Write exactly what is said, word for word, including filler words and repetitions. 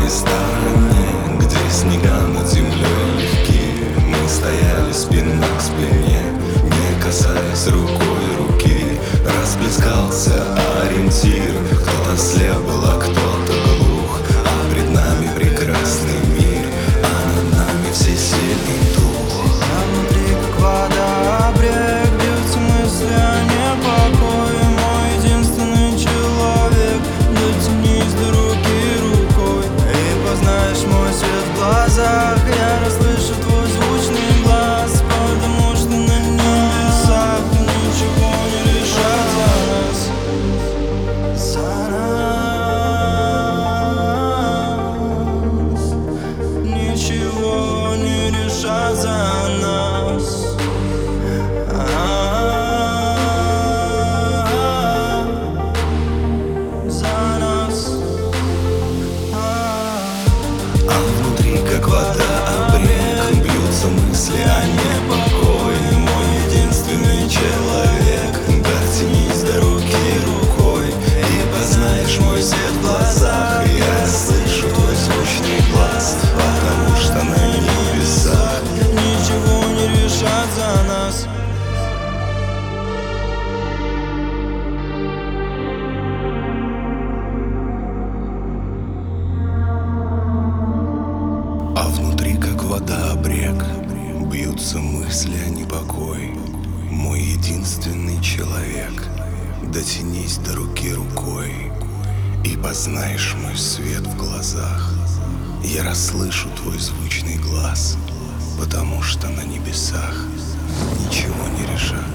той стороне, где снега над землей легкие, мы стояли спина к спине, не касаясь рукой руки. Расплескался ориентир, кто-то слеп был, а кто-то глух, а пред нами прекрасный мир, а над нами всесильный дух. А внутри как вода брег, бьются мысли о непокое. Мой единственный человек, дотянись до руки рукой, и познаешь мой свет в глазах. Я расслышу твой звучный глаз, потому что на небесах ты ничего не решат за нас, за нас. Ничего не решат за нас. А внутри как вода брег, бьются мысли о непокое. Мой единственный человек, дотянись до руки рукой, и познаешь мой свет в глазах. Я слышу твой звучный глаз, потому что на небесах Ничего не решат за нас. А внутри как вода брег, бьются мысли о непокое. Мой единственный человек, дотянись до руки рукой, и познаешь мой свет в глазах. Я расслышу твой звучный глаз, потому что на небесах ничего не решат.